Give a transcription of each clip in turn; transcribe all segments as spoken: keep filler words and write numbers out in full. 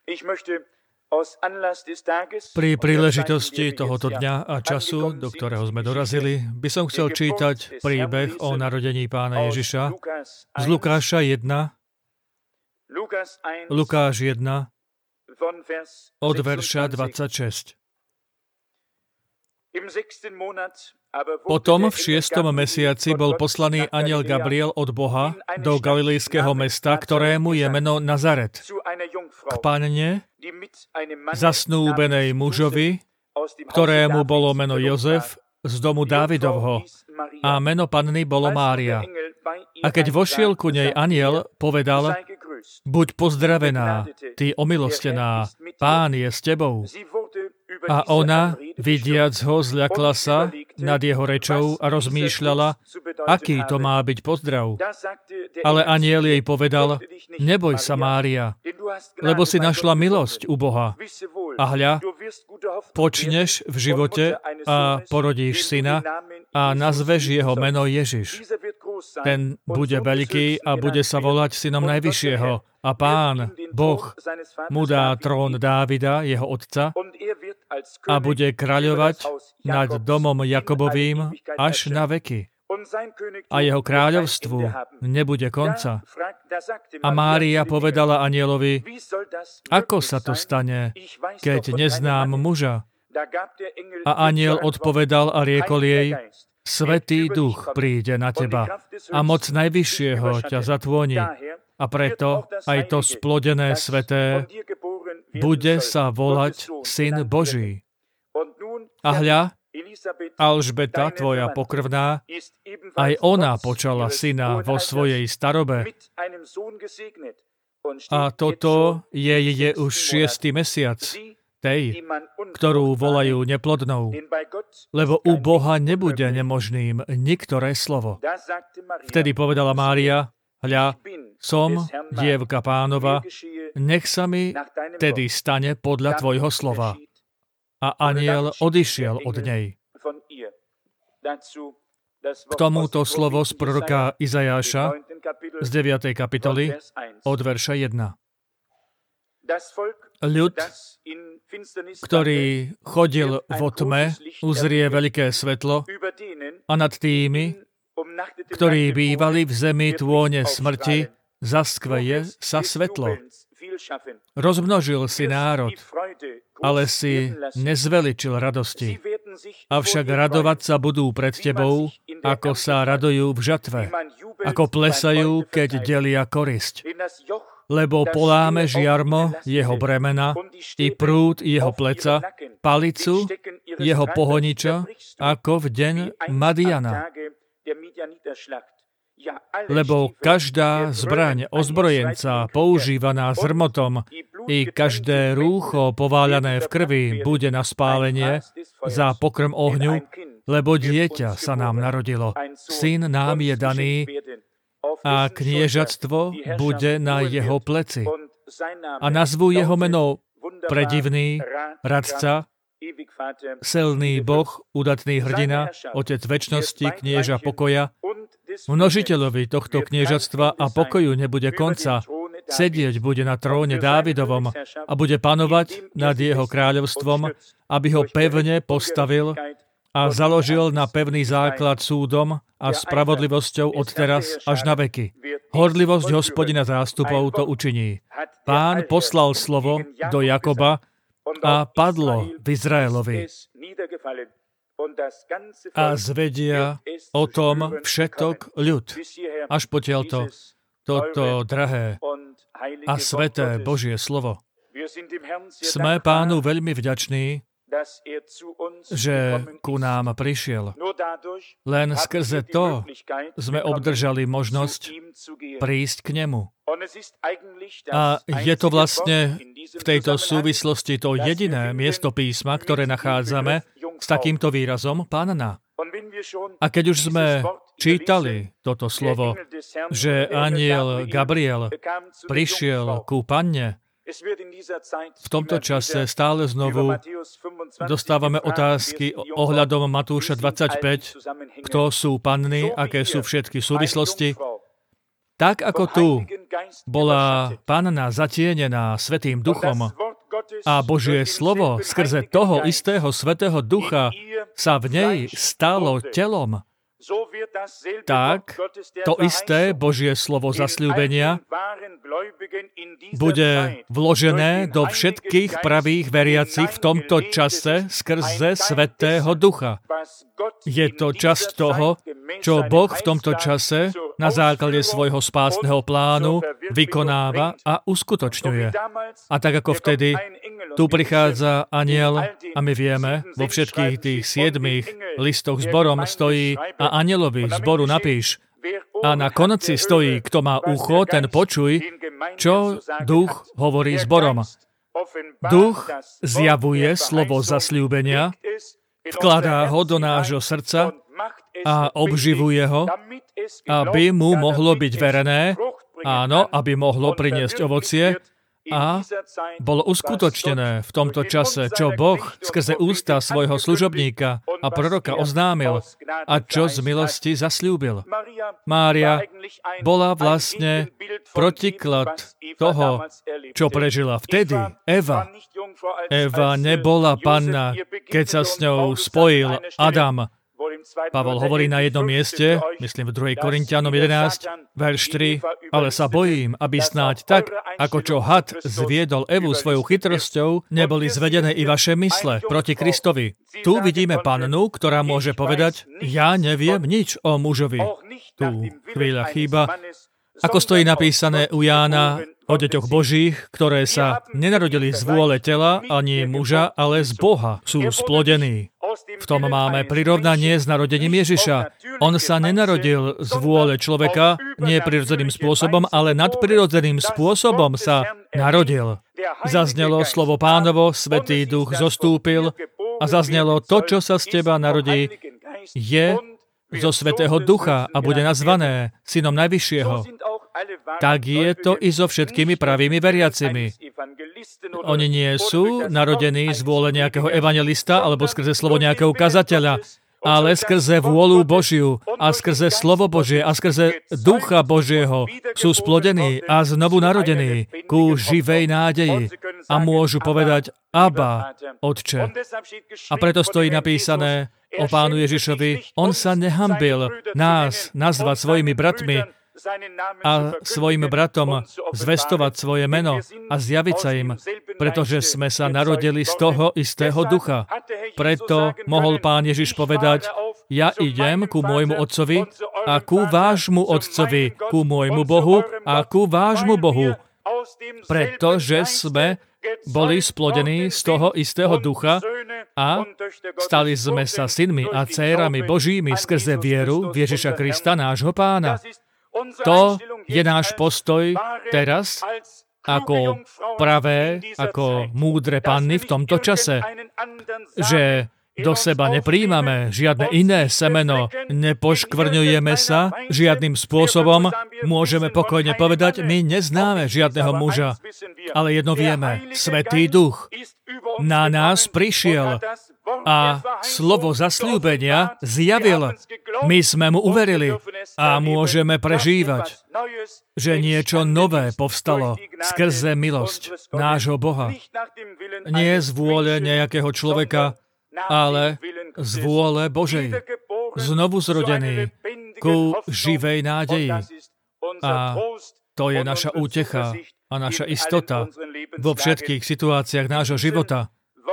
Pri príležitosti tohoto dňa a času, do ktorého sme dorazili, by som chcel čítať príbeh o narodení Pána Ježiša z Lukáša jeden, Lukáš jeden, od verša dvadsaťšesť. Potom v šiestom mesiaci bol poslaný anjel Gabriel od Boha do galilejského mesta, ktorému je meno Nazaret, k panne, zasnúbenej mužovi, ktorému bolo meno Jozef, z domu Dávidovho, a meno panny bolo Mária. A keď vošiel ku nej anjel, povedal: Buď pozdravená, ty omilostená, Pán je s tebou. A ona, vidiac ho, zľakla sa nad jeho rečou a rozmýšľala, aký to má byť pozdrav. Ale anjel jej povedal: Neboj sa, Mária, lebo si našla milosť u Boha. A hľa, počneš v živote a porodíš syna a nazveš jeho meno Ježiš. Ten bude veľký a bude sa volať synom Najvyššieho. A Pán, Boh, mu dá trón Dávida, jeho otca, a bude kráľovať nad domom Jakobovým až na veky. A jeho kráľovstvu nebude konca. A Mária povedala anjelovi: Ako sa to stane, keď neznám muža? A anjel odpovedal a riekol jej: Svätý Duch príde na teba a moc Najvyššieho ťa zatvoní. A preto aj to splodené sveté bude sa volať Syn Boží. A hľa, Alžbeta, tvoja pokrvná, aj ona počala syna vo svojej starobe. A toto jej je už šiesty mesiac, tej, ktorú volajú neplodnou, lebo u Boha nebude nemožným niktoré slovo. Vtedy povedala Mária: Hľa, som dievka Pánova, nech sa mi tedy stane podľa tvojho slova. A anjel odišiel od nej. K tomuto slovo z proroka Izajáša z deviatej kapitoly od verša jeden. Ľud, ktorý chodil vo tme, uzrie veľké svetlo, a nad tými, ktorí bývali v zemi tône smrti, zaskveje sa svetlo. Rozmnožil si národ, ale si nezveličil radosti. Avšak radovať sa budú pred tebou, ako sa radujú v žatve, ako plesajú, keď delia korisť. Lebo poláme žiarmo jeho bremena i prúd jeho pleca, palicu jeho pohoniča, ako v deň Madiana. Lebo každá zbraň ozbrojenca používaná zrmotom i každé rúcho pováľané v krvi bude na spálenie za pokrm ohňu, lebo dieťa sa nám narodilo. Syn nám je daný a kniežatstvo bude na jeho pleci. A nazvú jeho meno Predivný, Radca, Silný Boh, Udatný hrdina, Otec večnosti, Knieža pokoja. Množiteľovi tohto kniežatstva a pokoju nebude konca. Sedieť bude na tróne Dávidovom a bude panovať nad jeho kráľovstvom, aby ho pevne postavil a založil na pevný základ súdom a spravodlivosťou od teraz až na veky. Horlivosť Hospodina zástupov to učiní. Pán poslal slovo do Jakoba a padlo v Izraelovi. A zvedia o tom všetok ľud. Až potiaľto toto drahé a sveté Božie slovo. Sme Pánu veľmi vďační, že ku nám prišiel. Len skrze to sme obdržali možnosť prísť k nemu. A je to vlastne v tejto súvislosti to jediné miesto písma, ktoré nachádzame s takýmto výrazom Panna. A keď už sme čítali toto slovo, že anjel Gabriel prišiel ku panne, v tomto čase stále znovu dostávame otázky ohľadom Matúša dvadsaťpäť, kto sú panny, aké sú všetky súvislosti. Tak ako tu bola Panna zatienená Svätým Duchom a Božie slovo skrze toho istého Svätého Ducha sa v nej stalo telom, tak to isté Božie slovo zasľúbenia bude vložené do všetkých pravých veriacich v tomto čase skrze Svätého Ducha. Je to časť toho, čo Boh v tomto čase na základe svojho spásneho plánu vykonáva a uskutočňuje. A tak ako vtedy, tu prichádza anjel a my vieme, vo všetkých tých siedmých listoch zborom stojí a anjelovi zboru napíš. A na konci stojí, kto má ucho, ten počuj, čo duch hovorí zborom. Duch zjavuje slovo zasľúbenia, vkladá ho do nášho srdca a obživuje ho, aby mu mohlo byť verené, áno, aby mohlo priniesť ovocie, a bolo uskutočnené v tomto čase, čo Boh skrze ústa svojho služobníka a proroka oznámil a čo z milosti zasľúbil. Mária bola vlastne protiklad toho, čo prežila vtedy Eva. Eva nebola panna, keď sa s ňou spojil Adam. Pavol hovorí na jednom mieste, myslím v druhej Korinťanom jedenásť, verš tri, ale sa bojím, aby snáď tak, ako čo had zviedol Evu svojou chytrosťou, neboli zvedené i vaše mysle proti Kristovi. Tu vidíme pannu, ktorá môže povedať, ja neviem nič o mužovi. Tu chvíľa chýba. Ako stojí napísané u Jána o deťoch Božích, ktoré sa nenarodili z vôle tela ani muža, ale z Boha sú splodení. V tom máme prirovnanie s narodením Ježiša. On sa nenarodil z vôle človeka, nie prirodzeným spôsobom, ale nadprirodzeným spôsobom sa narodil. Zaznelo slovo Pánovo, Svätý Duch zostúpil a zaznelo to, čo sa z teba narodí, je zo Svätého Ducha a bude nazvané synom Najvyššieho. Tak je to i so všetkými pravými veriacimi. Oni nie sú narodení z vôle nejakého evanjelista alebo skrze slovo nejakého kazateľa, ale skrze vôľu Božiu a skrze slovo Božie a skrze Ducha Božieho sú splodení a znovu narodení ku živej nádeji a môžu povedať Abba, Otče. A preto stojí napísané o Pánu Ježišovi, on sa nehambil nás nazvať svojimi bratmi a svojim bratom zvestovať svoje meno a zjaviť sa im, pretože sme sa narodili z toho istého ducha. Preto mohol Pán Ježiš povedať, ja idem ku môjmu Otcovi a ku vášmu Otcovi, ku môjmu Bohu a ku vášmu Bohu, pretože sme boli splodení z toho istého ducha a stali sme sa synmi a dcérami Božími skrze vieru v Ježiša Krista, nášho Pána. To je náš postoj teraz ako pravé, ako múdre panny v tomto čase, že do seba nepríjmame žiadne iné semeno, nepoškvrňujeme sa žiadnym spôsobom, môžeme pokojne povedať, my neznáme žiadneho muža, ale jedno vieme, Svätý Duch na nás prišiel a slovo zasľúbenia zjavil. My sme mu uverili a môžeme prežívať, že niečo nové povstalo skrze milosť nášho Boha. Nie z vôle nejakého človeka, ale z vôle Božej. Znovu zrodený ku živej nádeji. A to je naša útecha a naša istota vo všetkých situáciách nášho života.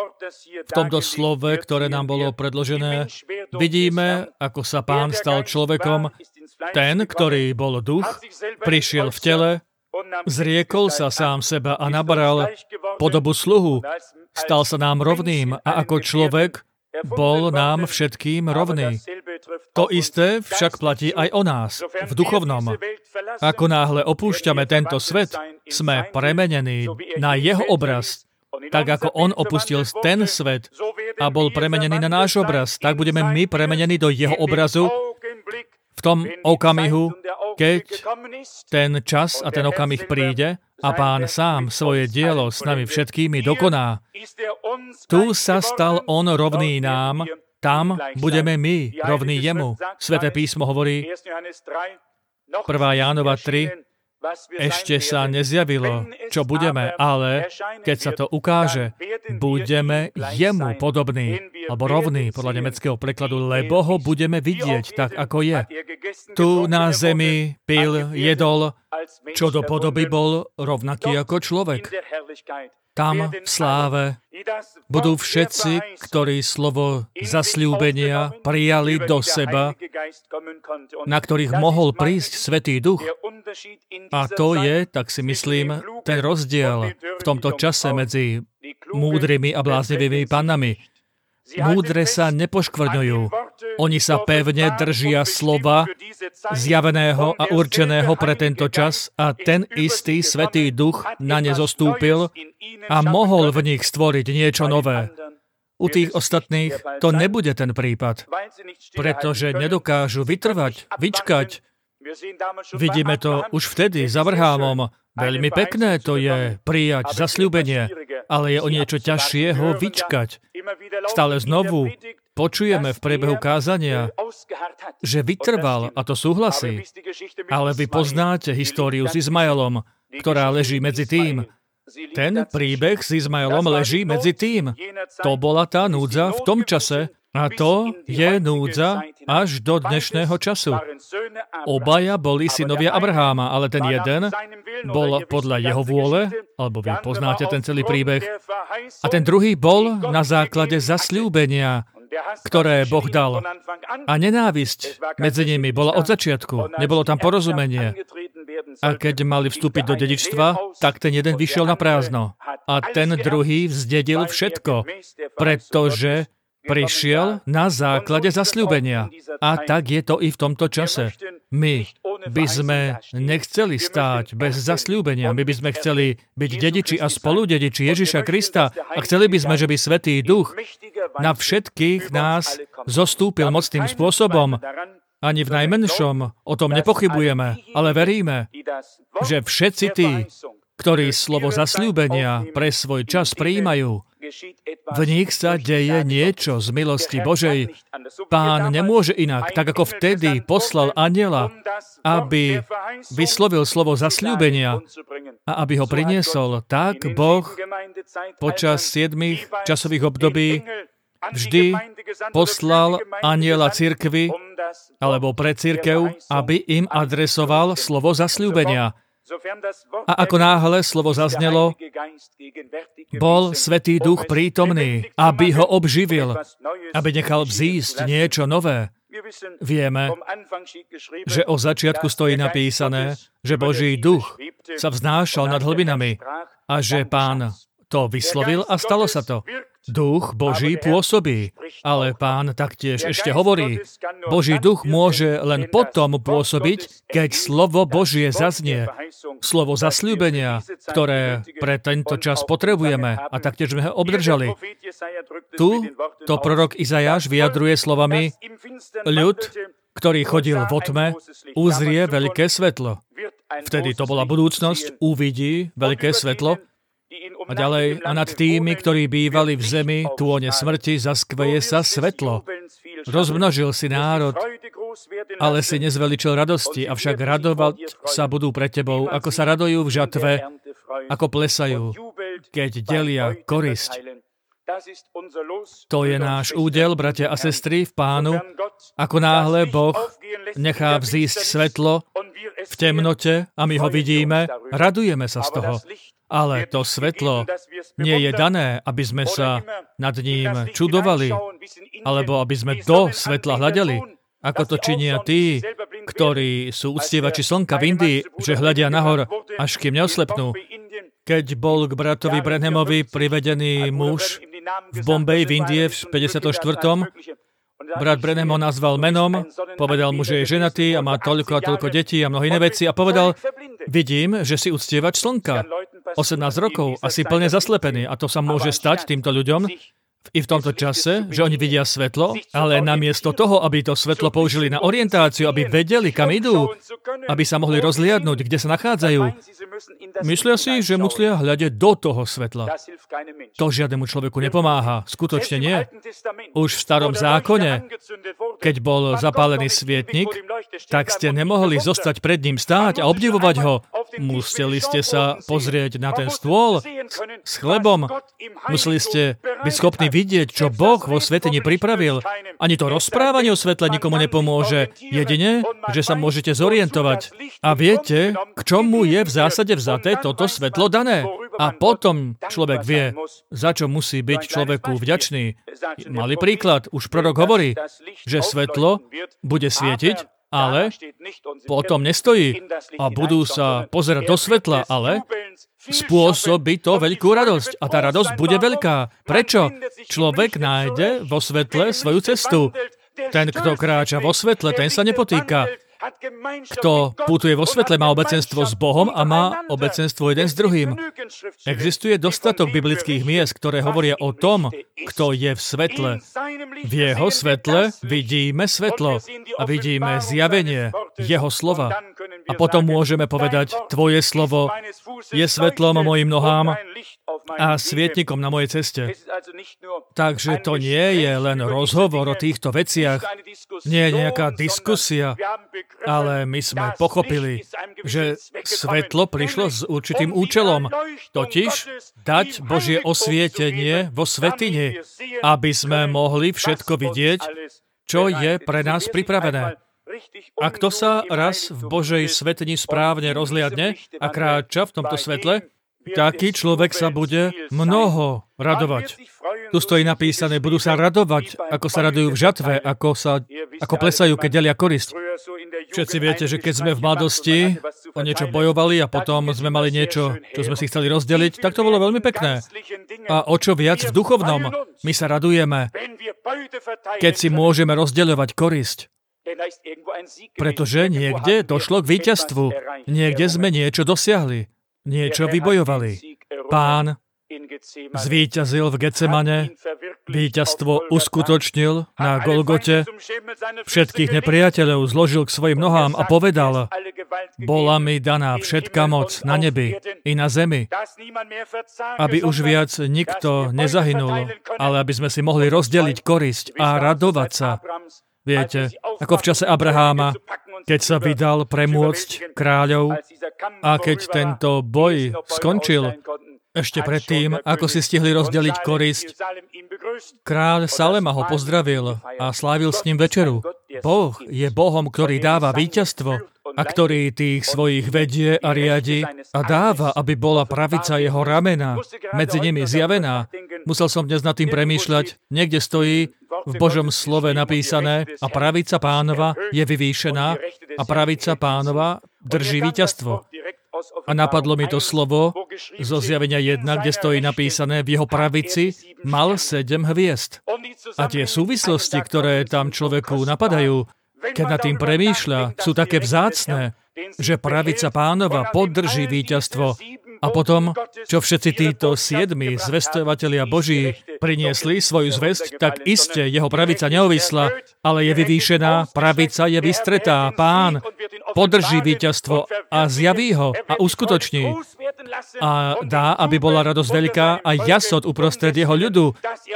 V tomto slove, ktoré nám bolo predložené, vidíme, ako sa Pán stal človekom. Ten, ktorý bol duch, prišiel v tele, zriekol sa sám seba a nabral podobu sluhu. Stal sa nám rovným a ako človek bol nám všetkým rovný. To isté však platí aj o nás, v duchovnom. Ako náhle opúšťame tento svet, sme premenení na jeho obraz. Tak ako on opustil ten svet a bol premenený na náš obraz, tak budeme my premenení do jeho obrazu v tom okamihu, keď ten čas a ten okamih príde a Pán sám svoje dielo s nami všetkými dokoná. Tu sa stal on rovný nám, tam budeme my rovní jemu. Sväté písmo hovorí prvá Jánova tri, ešte sa nezjavilo, čo budeme, ale keď sa to ukáže, budeme jemu podobní, alebo rovní, podľa nemeckého prekladu, lebo ho budeme vidieť tak, ako je. Tu na zemi pil, jedol, čo do podoby bol rovnaký ako človek. Tam v sláve budú všetci, ktorí slovo zasľúbenia prijali do seba, na ktorých mohol prísť Svätý Duch. A to je, tak si myslím, ten rozdiel v tomto čase medzi múdrymi a bláznivými pannami. Múdre sa nepoškvrňujú. Oni sa pevne držia slova zjaveného a určeného pre tento čas a ten istý Svätý Duch na ne zostúpil a mohol v nich stvoriť niečo nové. U tých ostatných to nebude ten prípad, pretože nedokážu vytrvať, vyčkať. Vidíme to už vtedy s Abrahámom. Veľmi pekné to je prijať zasľúbenie, ale je o niečo ťažšie ho vyčkať. Stále znovu počujeme v priebehu kázania, že vytrval, a to súhlasí. Ale vy poznáte históriu s Izmaelom, ktorá leží medzi tým. Ten príbeh s Izmaelom leží medzi tým. To bola tá núdza v tom čase, a to je núdza až do dnešného času. Obaja boli synovia Abraháma, ale ten jeden bol podľa jeho vôle, alebo vy poznáte ten celý príbeh, a ten druhý bol na základe zasľúbenia, ktoré Boh dal. A nenávisť medzi nimi bola od začiatku. Nebolo tam porozumenie. A keď mali vstúpiť do dedičstva, tak ten jeden vyšiel na prázdno. A ten druhý vzdedil všetko, pretože prišiel na základe zasľúbenia. A tak je to i v tomto čase. My by sme nechceli stáť bez zasľúbenia. My by sme chceli byť dediči a spoludediči Ježiša Krista a chceli by sme, že by Svätý Duch na všetkých nás zostúpil mocným spôsobom. Ani v najmenšom o tom nepochybujeme, ale veríme, že všetci tí, ktorí slovo zasľúbenia pre svoj čas prijímajú, v nich sa deje niečo z milosti Božej. Pán nemôže inak, tak ako vtedy poslal anjela, aby vyslovil slovo zasľúbenia a aby ho priniesol, tak Boh počas siedmých časových období vždy poslal anjela cirkvi alebo pre cirkev, aby im adresoval slovo zasľúbenia. A ako náhle slovo zaznelo, bol Svätý Duch prítomný, aby ho obživil, aby nechal vzísť niečo nové. Vieme, že o začiatku stojí napísané, že Boží duch sa vznášal nad hlbinami a že Pán to vyslovil a stalo sa to. Duch Boží pôsobí, ale Pán taktiež ešte hovorí, Boží duch môže len potom pôsobiť, keď slovo Božie zaznie, slovo zasľúbenia, ktoré pre tento čas potrebujeme a taktiež sme ho obdržali. Tu to prorok Izajáš vyjadruje slovami, ľud, ktorý chodil vo tme, uzrie veľké svetlo. Vtedy to bola budúcnosť, uvidí veľké svetlo. A ďalej, a nad tými, ktorí bývali v zemi, tône smrti, zaskveje sa svetlo. Rozmnožil si národ, ale si nezveličil radosti, avšak radovať sa budú pred tebou, ako sa radujú v žatve, ako plesajú, keď delia korisť. To je náš údel, bratia a sestry, v Pánu, ako náhle Boh nechá vzísť svetlo v temnote a my ho vidíme, radujeme sa z toho. Ale to svetlo nie je dané, aby sme sa nad ním čudovali, alebo aby sme do svetla hľadeli, ako to činia tí, ktorí sú uctievači slnka v Indii, že hľadia nahor, až kým neoslepnú. Keď bol k bratovi Branhamovi privedený muž v Bombeji v Indie v päťdesiatom štvrtom Brat Branham ho nazval menom, povedal mu, že je ženatý a má toľko a toľko detí a mnohé iné veci a povedal, vidím, že si uctievač slnka. osemnásť rokov, asi plne zaslepený. A to sa môže stať týmto ľuďom i v tomto čase, že oni vidia svetlo, ale namiesto toho, aby to svetlo použili na orientáciu, aby vedeli, kam idú, aby sa mohli rozliadnúť, kde sa nachádzajú, myslia si, že musia hľadať do toho svetla. To žiadnemu človeku nepomáha. Skutočne nie. Už v starom zákone, keď bol zapálený svietnik, tak ste nemohli zostať pred ním stáť a obdivovať ho. Museli ste sa pozrieť na ten stôl s chlebom. Museli ste byť schopní vidieť, čo Boh vo svätyni pripravil. Ani to rozprávanie o svetle nikomu nepomôže. Jedine, že sa môžete zorientovať. A viete, k čomu je v zásade vzaté toto svetlo dané. A potom človek vie, za čo musí byť človeku vďačný. Malý príklad, už prorok hovorí, že svetlo bude svietiť, ale potom nestojí a budú sa pozerať do svetla, ale spôsobí to veľkú radosť. A tá radosť bude veľká. Prečo? Človek nájde vo svetle svoju cestu. Ten, kto kráča vo svetle, ten sa nepotýka. Kto putuje vo svetle, má obecenstvo s Bohom a má obecenstvo jeden s druhým. Existuje dostatok biblických miest, ktoré hovoria o tom, kto je v svetle. V jeho svetle vidíme svetlo a vidíme zjavenie jeho slova. A potom môžeme povedať, tvoje slovo je svetlom mojim nohám a svietnikom na mojej ceste. Takže to nie je len rozhovor o týchto veciach, nie je nejaká diskusia, ale my sme pochopili, že svetlo prišlo s určitým účelom, totiž dať Božie osvietenie vo svätyni, aby sme mohli všetko vidieť, čo je pre nás pripravené. A kto sa raz v Božej svätyni správne rozliadne a kráča v tomto svetle, taký človek sa bude mnoho radovať. Tu stojí napísané, budú sa radovať, ako sa radujú v žatve, ako, sa, ako plesajú, keď delia korisť. Všetci viete, že keď sme v mladosti o niečo bojovali a potom sme mali niečo, čo sme si chceli rozdeliť, tak to bolo veľmi pekné. A o čo viac v duchovnom, my sa radujeme, keď si môžeme rozdeľovať korisť. Pretože niekde došlo k víťazstvu. Niekde sme niečo dosiahli. Niečo vybojovali. Pán zvíťazil v Getsemane, víťazstvo uskutočnil na Golgote, všetkých nepriateľov zložil k svojim nohám a povedal, bola mi daná všetká moc na nebi i na zemi, aby už viac nikto nezahynul, ale aby sme si mohli rozdeliť korisť a radovať sa. Viete, ako v čase Abraháma, keď sa vydal premôcť kráľov a keď tento boj skončil, ešte predtým, ako si stihli rozdeliť korisť, kráľ Salema ho pozdravil a slávil s ním večeru. Boh je Bohom, ktorý dáva víťazstvo a ktorý tých svojich vedie a riadi a dáva, aby bola pravica jeho ramena medzi nimi zjavená. Musel som dnes nad tým premýšľať. Niekde stojí v Božom slove napísané a pravica Pánova je vyvýšená a pravica Pánova drží víťazstvo. A napadlo mi to slovo zo Zjavenia jedna, kde stojí napísané, v jeho pravici mal sedem hviezd. A tie súvislosti, ktoré tam človeku napadajú, keď nad tým premýšľa, sú také vzácne, že pravica Pánova podrží víťazstvo. A potom, čo všetci títo siedmi zvestovatelia Boží priniesli svoju zvesť, tak iste jeho pravica neovisla, ale je vyvýšená, pravica je vystretá. Pán podrží víťazstvo a zjaví ho a uskutoční. A dá, aby bola radosť veľká a jasot uprostred jeho ľudu,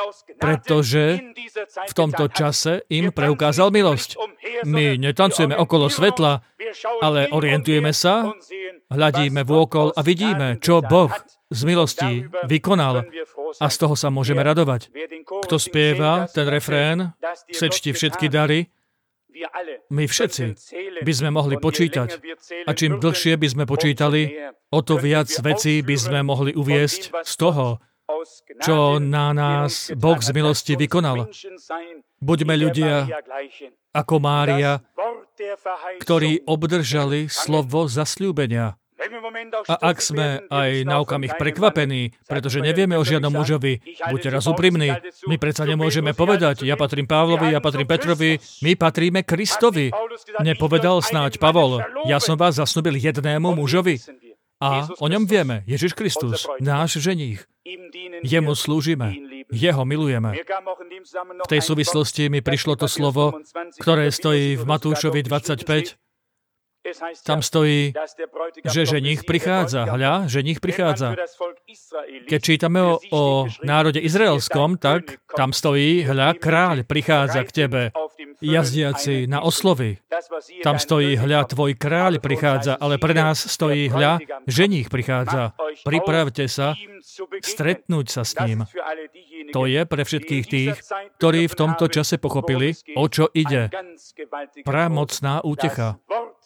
pretože v tomto čase im preukázal milosť. My netancujeme okolo svetla, ale orientujeme sa, hľadíme vôkol a vidíme, čo Boh z milostí vykonal a z toho sa môžeme radovať. Kto spieva ten refrén, sečti všetky dary, my všetci by sme mohli počítať. A čím dlhšie by sme počítali, o to viac vecí by sme mohli uviesť z toho, čo na nás Boh z milosti vykonal. Buďme ľudia ako Mária, ktorí obdržali slovo zasľúbenia. A ak sme aj na okamih prekvapení, pretože nevieme o žiadnom mužovi, buďte raz úprimní, my predsa nemôžeme povedať, ja patrím Pavlovi, ja patrím Petrovi, my patríme Kristovi. Nepovedal snáď Pavol, ja som vás zasnúbil jednému mužovi. A o ňom vieme, Ježiš Kristus, náš ženích. Jemu slúžime. jeho milujeme. V tej súvislosti mi prišlo to slovo, ktoré stojí v Matúšovi dvadsaťpäť. Tam stojí, že ženích prichádza. Hľa, ženích prichádza. Keď čítame o, o národe izraelskom, tak tam stojí, hľa, kráľ prichádza k tebe, jazdiaci na oslovy. Tam stojí, hľa, tvoj kráľ prichádza, ale pre nás stojí, hľa, ženích prichádza. Pripravte sa stretnúť sa s ním. To je pre všetkých tých, ktorí v tomto čase pochopili, o čo ide. Pramocná útecha.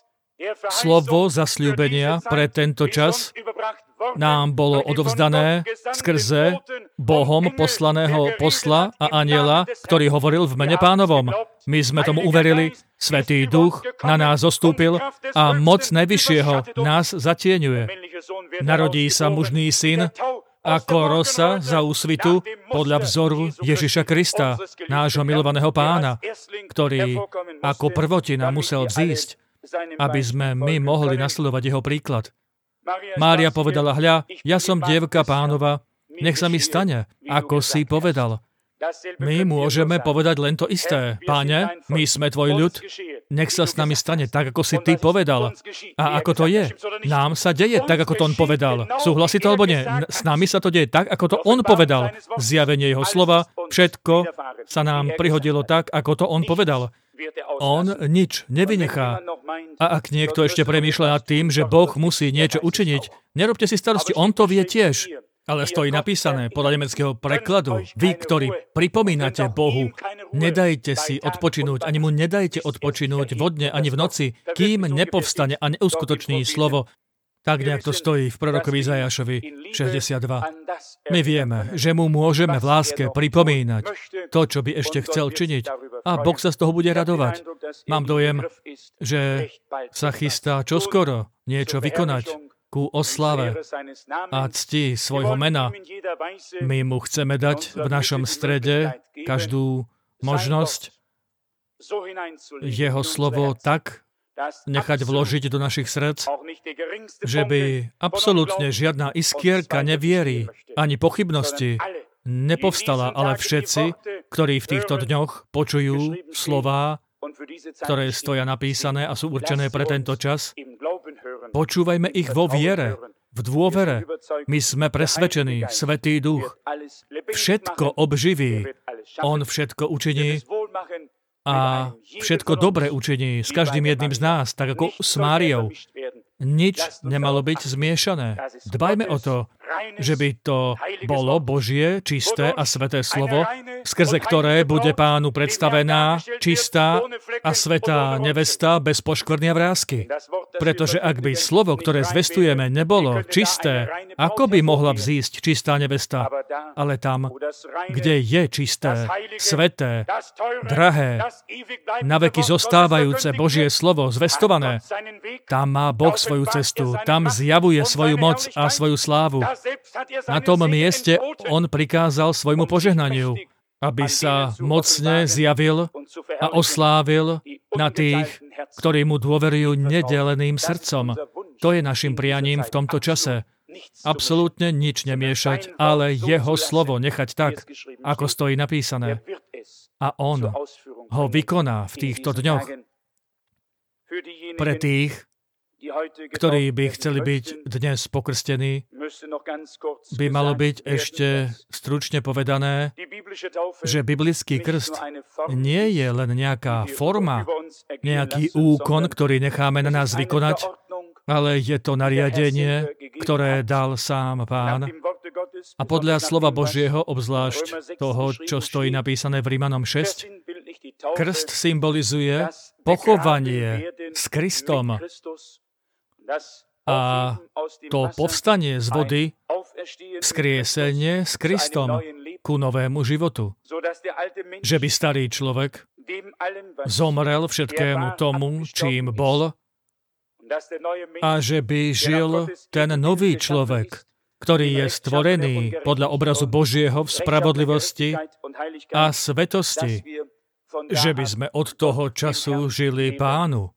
Slovo zasľúbenia pre tento čas nám bolo odovzdané skrze Bohom poslaného posla a anjela, ktorý hovoril v mene Pánovom. My sme tomu uverili, Svätý Duch na nás zostúpil a moc Najvyššieho nás zatieňuje. Narodí sa mužný syn ako rosa za úsvitu podľa vzoru Ježiša Krista, nášho milovaného Pána, ktorý ako prvotina musel vzísť, aby sme my mohli nasledovať jeho príklad. Mária povedala, hľa, ja som dievka Pánova, nech sa mi stane, ako si povedal. My môžeme povedať len to isté. Páne, my sme tvoj ľud, nech sa s nami stane tak, ako si ty povedal. A ako to je? Nám sa deje tak, ako to on povedal. Súhlasí to alebo nie? S nami sa to deje tak, ako to on povedal. Zjavenie jeho slova, všetko sa nám prihodilo tak, ako to on povedal. On nič nevynechá. A ak niekto ešte premýšľa nad tým, že Boh musí niečo učiniť, nerobte si starosti, on to vie tiež. Ale stojí napísané podľa nemeckého prekladu. Vy, ktorí pripomínate Bohu, nedajte si odpočinúť, ani mu nedajte odpočinúť vodne ani v noci, kým nepovstane a neuskutoční slovo. Tak nejak to stojí v prorokovi Izajašovi šesťdesiatdva. My vieme, že mu môžeme v láske pripomínať to, čo by ešte chcel činiť. A Boh sa z toho bude radovať. Mám dojem, že sa chystá čoskoro niečo vykonať ku oslave a cti svojho mena. My mu chceme dať v našom strede každú možnosť jeho slovo tak nechať vložiť do našich srdc, že by absolútne žiadna iskierka neviery ani pochybnosti nepovstala, ale všetci, ktorí v týchto dňoch počujú slová, ktoré stoja napísané a sú určené pre tento čas, počúvajme ich vo viere, v dôvere. My sme presvedčení, Svätý Duch všetko obživí, on všetko učiní a všetko dobre učiní s každým jedným z nás, tak ako s Máriou. Nič nemalo byť zmiešané. Dbajme o to, že by to bolo Božie, čisté a sväté slovo, skrze ktoré bude Pánu predstavená čistá a svätá nevesta bez poškvrny a vrásky. Pretože ak by slovo, ktoré zvestujeme, nebolo čisté, ako by mohla vzísť čistá nevesta? Ale tam, kde je čisté, sväté, drahé, naveky zostávajúce Božie slovo zvestované, tam má Boh svoju cestu, tam zjavuje svoju moc a svoju slávu. Na tom mieste on prikázal svojmu požehnaniu, aby sa mocne zjavil a oslávil na tých, ktorí mu dôverujú nedeleným srdcom. To je našim prianím v tomto čase. Absolútne nič nemiešať, ale jeho slovo nechať tak, ako stojí napísané. A on ho vykoná v týchto dňoch. Pre tých, ktorí by chceli byť dnes pokrstení, by malo byť ešte stručne povedané, že biblický krst nie je len nejaká forma, nejaký úkon, ktorý necháme na nás vykonať, ale je to nariadenie, ktoré dal sám Pán. A podľa slova Božieho, obzvlášť toho, čo stojí napísané v Rímanom šesť, krst symbolizuje pochovanie s Kristom. A to povstanie z vody, vzkriesenie s Kristom ku novému životu. Že by starý človek zomrel všetkému tomu, čím bol, a že by žil ten nový človek, ktorý je stvorený podľa obrazu Božieho v spravodlivosti a svetosti, že by sme od toho času žili Pánu.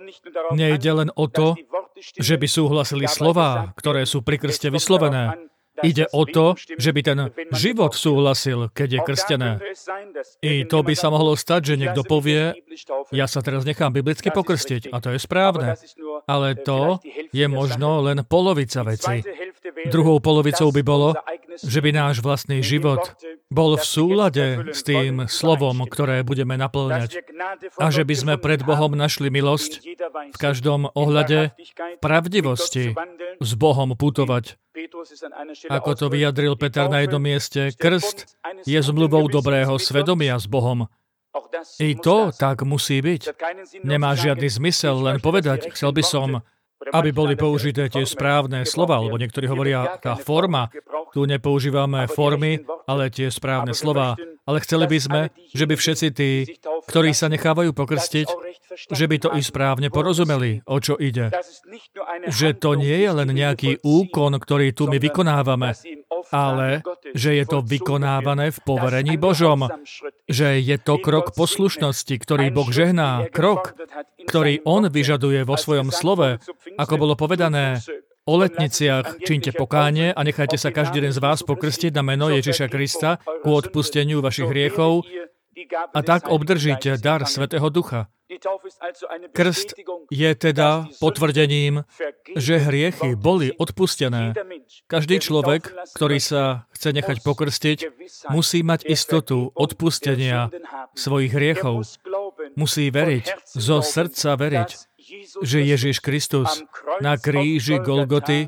Nejde len o to, že by súhlasili slová, ktoré sú pri krste vyslovené, Ide o to, že by ten život súhlasil, keď je krstené. I to by sa mohlo stať, že niekto povie, ja sa teraz nechám biblicky pokrstiť, a to je správne. Ale to je možno len polovica veci. Druhou polovicou by bolo, že by náš vlastný život bol v súlade s tým slovom, ktoré budeme naplňať. A že by sme pred Bohom našli milosť v každom ohľade pravdivosti s Bohom putovať. Ako to vyjadril Peter na jednom mieste, krst je zmluvou dobrého svedomia s Bohom. I to tak musí byť. Nemá žiadny zmysel len povedať, chcel by som, aby boli použité tie správne slova, alebo niektorí hovoria, tá forma, tu nepoužívame formy, ale tie správne slova. Ale chceli by sme, že by všetci tí, ktorí sa nechávajú pokrstiť, že by to i správne porozumeli, o čo ide. Že to nie je len nejaký úkon, ktorý tu my vykonávame, ale že je to vykonávané v poverení Božom. Že je to krok poslušnosti, ktorý Boh žehná. Krok, ktorý On vyžaduje vo svojom slove. Ako bolo povedané, o letniciach čínte pokánie a nechajte sa každý jeden z vás pokrstiť na meno Ježiša Krista ku odpusteniu vašich hriechov a tak obdržíte dar Svätého Ducha. Krst je teda potvrdením, že hriechy boli odpustené. Každý človek, ktorý sa chce nechať pokrstiť, musí mať istotu odpustenia svojich hriechov. Musí veriť, zo srdca veriť, že Ježiš Kristus na kríži Golgoty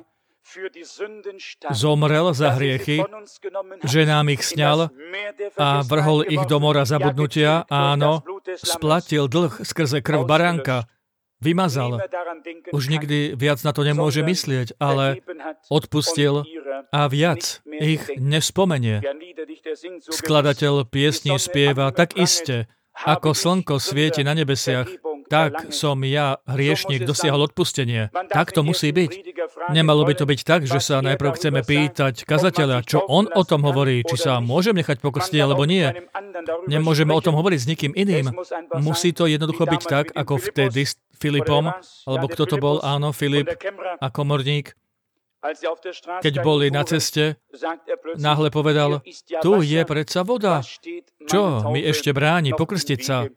zomrel za hriechy, že nám ich sňal a vrhol ich do mora zabudnutia, áno, splatil dlh skrze krv baránka, vymazal. Už nikdy viac na to nemôže myslieť, ale odpustil a viac ich nespomenie. Skladateľ piesní spieva tak iste, ako slnko svieti na nebesiach, tak som ja, hriešnik, dosiahol odpustenie. Tak to musí byť. Nemalo by to byť tak, že sa najprv chceme pýtať kazateľa, čo on o tom hovorí, či sa môžem nechať pokrstiť, alebo nie. Nemôžeme o tom hovoriť s nikým iným. Musí to jednoducho byť tak, ako vtedy s Filipom, alebo kto to bol, áno, Filip a komorník. Keď boli na ceste, náhle povedal, tu je predsa voda. Čo mi ešte bráni pokrstiť sa?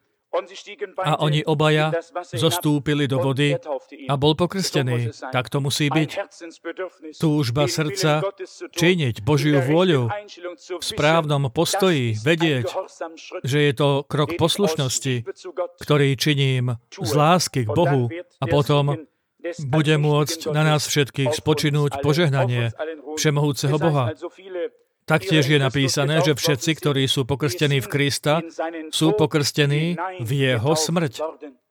A oni obaja zostúpili do vody a bol pokrstený. Tak to musí byť. Túžba srdca činiť Božiu vôľu v správnom postoji, vedieť, že je to krok poslušnosti, ktorý činím z lásky k Bohu a potom bude môcť na nás všetkých spočinúť požehnanie všemohúceho Boha. Taktiež je napísané, že všetci, ktorí sú pokrstení v Krista, sú pokrstení v Jeho smrť.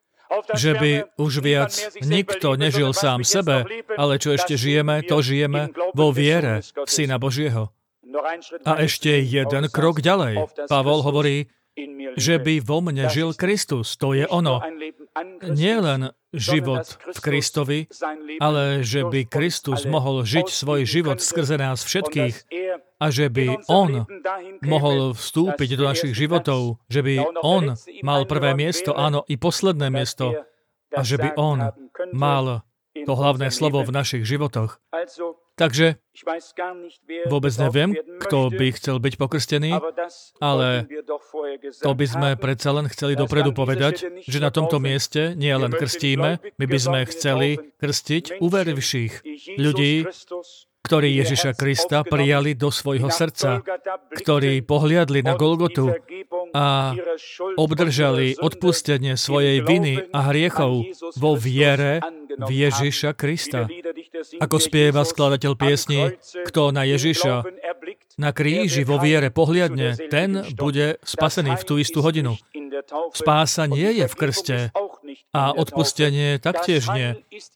Že by už viac nikto nežil sám sebe, ale čo ešte žijeme, to žijeme vo viere v Syna Božieho. A ešte jeden krok ďalej. Pavol hovorí, že by vo mne žil Kristus. To je ono. Nie len život v Kristovi, ale že by Kristus mohol žiť svoj život skrze nás všetkých a že by On mohol vstúpiť do našich životov, že by On mal prvé miesto, áno, i posledné miesto a že by On mal to hlavné slovo v našich životoch. Takže vôbec neviem, kto by chcel byť pokrstený, ale to by sme predsa len chceli dopredu povedať, že na tomto mieste nie len krstíme, my by sme chceli krstiť uverivších ľudí, ktorí Ježiša Krista prijali do svojho srdca, ktorí pohliadli na Golgotu a obdržali odpustenie svojej viny a hriechov vo viere v Ježiša Krista. Ako spieva skladateľ piesni, kto na Ježiša na kríži vo viere pohliadne, ten bude spasený v tú istú hodinu. Spása nie je v krste a odpustenie taktiež nie.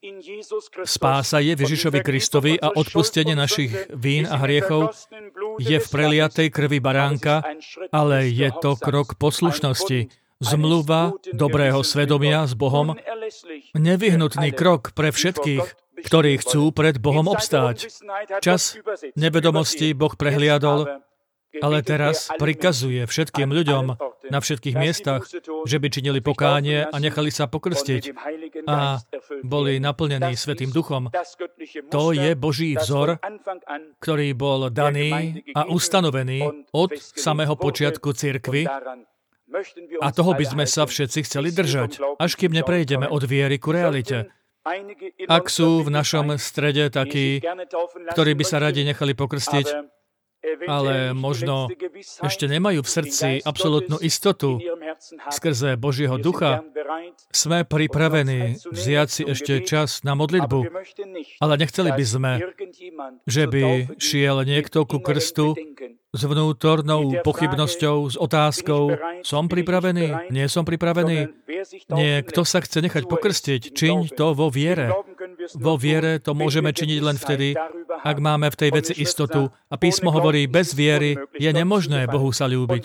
Spása je v Ježišovi Kristovi a odpustenie našich vín a hriechov je v preliatej krvi baránka, ale je to krok poslušnosti. Zmluva dobrého svedomia s Bohom, nevyhnutný krok pre všetkých, ktorí chcú pred Bohom obstáť. Čas nevedomosti Boh prehliadol, ale teraz prikazuje všetkým ľuďom na všetkých miestach, že by činili pokánie a nechali sa pokrstiť a boli naplnení Svätým Duchom. To je Boží vzor, ktorý bol daný a ustanovený od samého počiatku cirkvi, a toho by sme sa všetci chceli držať, až kým neprejdeme od viery ku realite. Ak sú v našom strede takí, ktorí by sa radi nechali pokrstiť, ale možno ešte nemajú v srdci absolútnu istotu skrze Božieho Ducha, sme pripravení vziať si ešte čas na modlitbu, ale nechceli by sme, že by šiel niekto ku krstu s vnútornou pochybnosťou, s otázkou, som pripravený, nie som pripravený. Nie, kto sa chce nechať pokrstiť, čiň to vo viere. Vo viere to môžeme činiť len vtedy, ak máme v tej veci istotu. A písmo hovorí, bez viery je nemožné Bohu sa ľúbiť.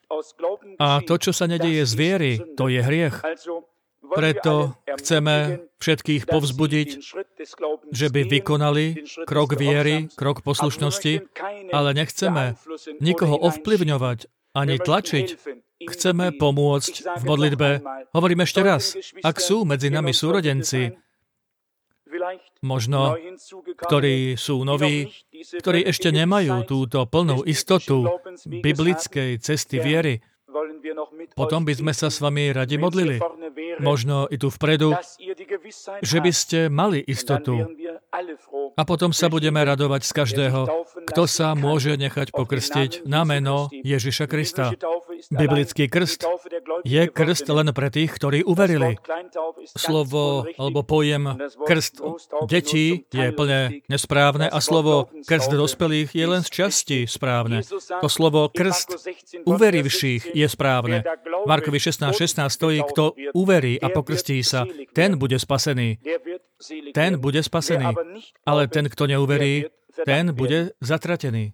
A to, čo sa nedeje z viery, to je hriech. Preto chceme všetkých povzbudiť, že by vykonali krok viery, krok poslušnosti, ale nechceme nikoho ovplyvňovať ani tlačiť. Chceme pomôcť v modlitbe. Hovorím ešte raz, ak sú medzi nami súrodenci, možno, ktorí sú noví, ktorí ešte nemajú túto plnú istotu biblickej cesty viery, potom by sme sa s vami radi modlili. Možno i tu vpredu, že by ste mali istotu. A potom sa budeme radovať z každého, kto sa môže nechať pokrstiť na meno Ježiša Krista. Biblický krst je krst len pre tých, ktorí uverili. Slovo alebo pojem krst detí je plne nesprávne a slovo krst dospelých je len z časti správne. To slovo krst uverivších je správne. Markovi šestnásť šestnásť stojí, kto uverí a pokrstí sa, ten bude spasený. Ten bude spasený. Ale ten, kto neuverí, ten bude zatratený.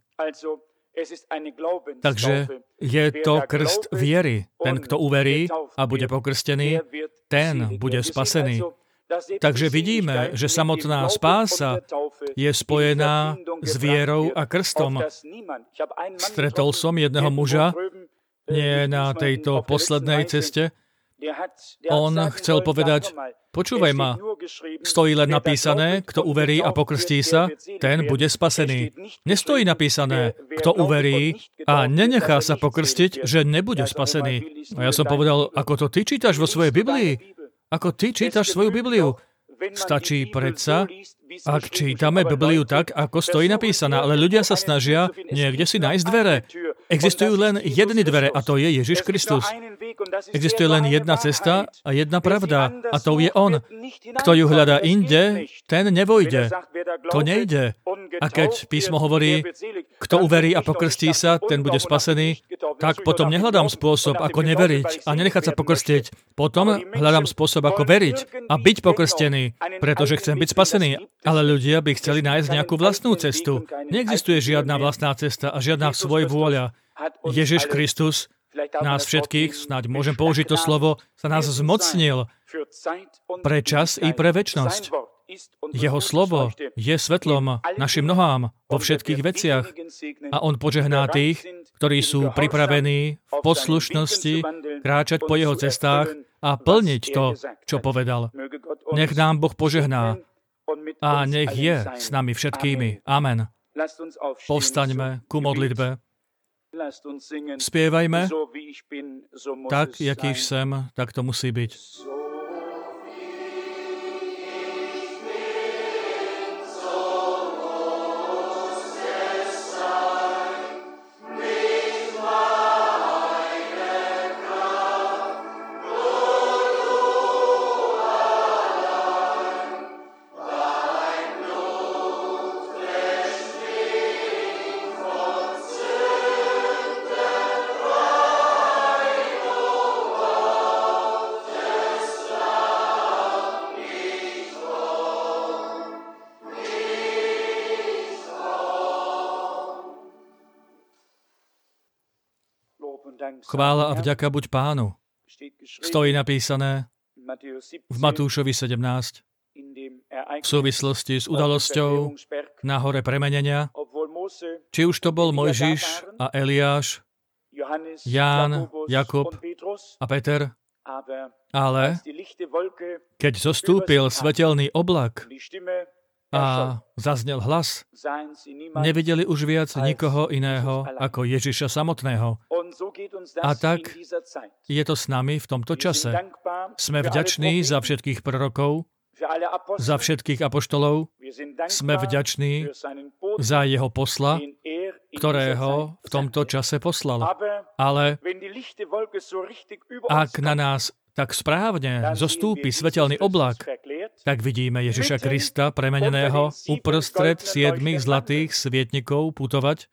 Takže je to krst viery. Ten, kto uverí a bude pokrstený, ten bude spasený. Takže vidíme, že samotná spása je spojená s vierou a krstom. Stretol som jedného muža, nie na tejto poslednej ceste. On chcel povedať, počúvaj ma, stojí len napísané, kto uverí a pokrstí sa, ten bude spasený. Nestojí napísané, kto uverí a nenechá sa pokrstiť, že nebude spasený. A ja som povedal, ako to ty čítaš vo svojej Biblii? Ako ty čítaš svoju Bibliu? Stačí predsa, ak čítame Bibliu tak, ako stojí napísaná, ale ľudia sa snažia niekde si nájsť dvere. Existujú len jedny dvere a to je Ježiš Kristus. Existuje len jedna cesta a jedna pravda a to je On. Kto ju hľadá inde, ten nevojde. To nejde. A keď písmo hovorí, kto uverí a pokrstí sa, ten bude spasený, tak potom nehľadám spôsob, ako neveriť a nenechať sa pokrstiť. Potom hľadám spôsob, ako veriť a byť pokrstený, pretože chcem byť spasený. Ale ľudia by chceli nájsť nejakú vlastnú cestu. Neexistuje žiadna vlastná cesta a žiadna svoj vôľa. Ježiš Kristus nás všetkých, snáď môžem použiť to slovo, sa nás zmocnil pre čas i pre večnosť. Jeho slovo je svetlom našim nohám vo všetkých veciach a on požehná tých, ktorí sú pripravení v poslušnosti kráčať po jeho cestách a plniť to, čo povedal. Nech nám Boh požehná a nech je s nami všetkými. Amen. Povstaňme ku modlitbe. Spievajme, tak, jakýž sem, tak to musí byť. Chvála a vďaka buď Pánu. Stojí napísané v Matúšovi sedemnásť v súvislosti s udalosťou na hore premenenia, či už to bol Mojžiš a Eliáš, Ján, Jakub a Peter, ale keď zostúpil svetelný oblak a zaznel hlas, nevideli už viac nikoho iného ako Ježiša samotného. A tak je to s nami v tomto čase. Sme vďační za všetkých prorokov, za všetkých apoštolov. Sme vďační za jeho posla, ktorého v tomto čase poslal. Ale ak na nás tak správne zostúpi svetelný oblak, tak vidíme Ježiša Krista premeneného uprostred siedmých zlatých svietnikov putovať.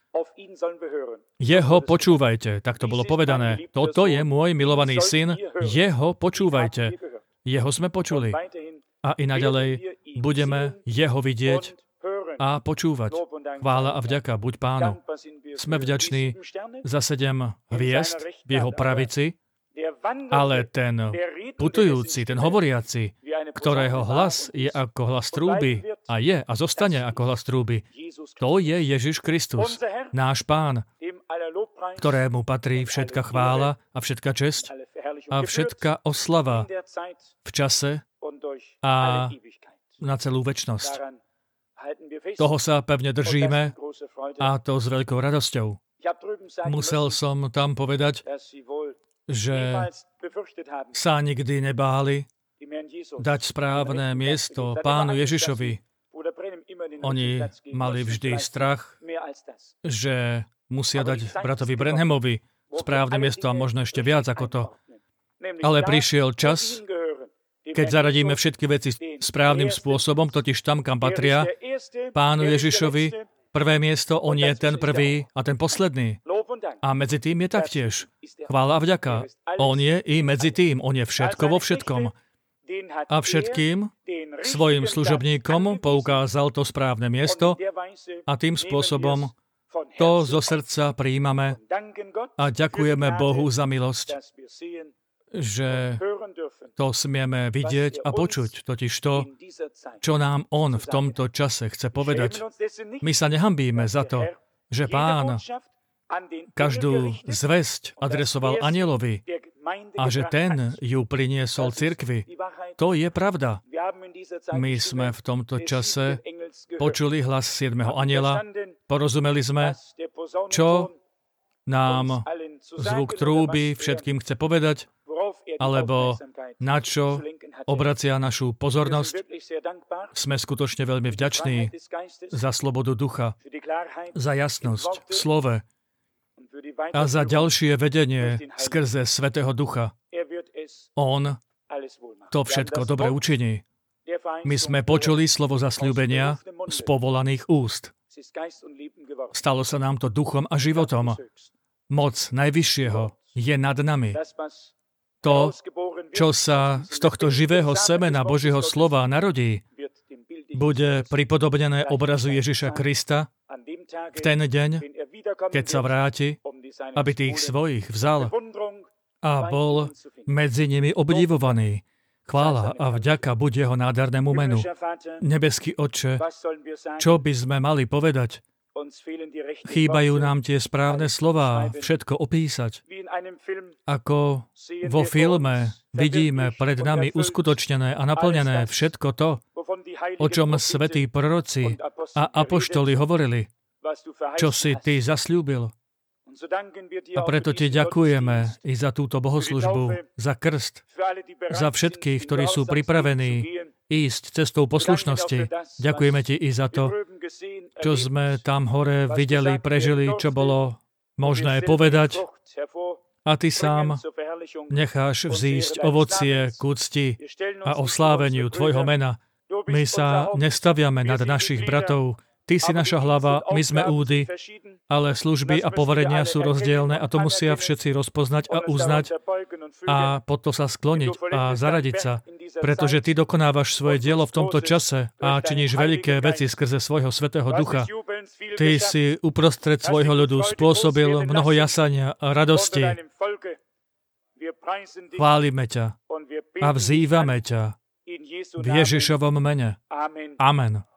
Jeho počúvajte, tak to bolo povedané. Toto je môj milovaný syn, jeho počúvajte. Jeho sme počuli. A i naďalej budeme jeho vidieť a počúvať. Chvála a vďaka buď Pánu. Sme vďační za sedem hviezd v jeho pravici, ale ten putujúci, ten hovoriaci, ktorého hlas je ako hlas trúby a je a zostane ako hlas trúby, to je Ježiš Kristus, náš Pán, ktorému patrí všetka chvála a všetka česť a všetka oslava v čase a na celú večnosť. Toho sa pevne držíme a to s veľkou radosťou. Musel som tam povedať, že sa nikdy nebáli dať správne miesto Pánu Ježišovi. Oni mali vždy strach, že musia dať bratovi Branhamovi správne miesto a možno ešte viac ako to. Ale prišiel čas, keď zaradíme všetky veci správnym spôsobom, totiž tam, kam patria, Pánu Ježišovi, prvé miesto, on je ten prvý a ten posledný. A medzi tým je taktiež. Chvála a vďaka. On je i medzi tým. On je všetko vo všetkom. A všetkým svojim služobníkom poukázal to správne miesto a tým spôsobom to zo srdca prijímame a ďakujeme Bohu za milosť, že to smieme vidieť a počuť, totiž to, čo nám On v tomto čase chce povedať. My sa nehambíme za to, že Pán každú zvesť adresoval anjelovi a že ten ju priniesol cirkvi. To je pravda. My sme v tomto čase počuli hlas siedmeho anjela, porozumeli sme, čo nám zvuk trúby všetkým chce povedať, alebo na čo obracia našu pozornosť. Sme skutočne veľmi vďační za slobodu ducha, za jasnosť v slove a za ďalšie vedenie skrze Svätého Ducha. On to všetko dobre učiní. My sme počuli slovo zasľúbenia z povolaných úst. Stalo sa nám to duchom a životom. Moc Najvyššieho je nad nami. To, čo sa z tohto živého semena Božieho slova narodí, bude pripodobnené obrazu Ježiša Krista v ten deň, keď sa vráti, aby tých svojich vzal a bol medzi nimi obdivovaný. Chvála a vďaka buď jeho nádhernému menu. Nebeský Otče, čo by sme mali povedať? Chýbajú nám tie správne slová, všetko opísať. Ako vo filme vidíme pred nami uskutočnené a naplnené všetko to, o čom svätí proroci a apoštoli hovorili, čo si ty zasľúbil. A preto ti ďakujeme i za túto bohoslužbu, za krst, za všetkých, ktorí sú pripravení ísť cestou poslušnosti. Ďakujeme ti i za to, čo sme tam hore videli, prežili, čo bolo možné povedať. A ty sám necháš vzísť ovocie k úcti a osláveniu tvojho mena. My sa nestaviame nad našich bratov. Ty si naša hlava, my sme údy, ale služby a poverenia sú rozdielne a to musia všetci rozpoznať a uznať a potom sa skloniť a zaradiť sa, pretože ty dokonávaš svoje dielo v tomto čase a činíš veľké veci skrze svojho Svätého Ducha. Ty si uprostred svojho ľudu spôsobil mnoho jasania a radosti. Chválime ťa a vzývame ťa v Ježišovom mene. Amen.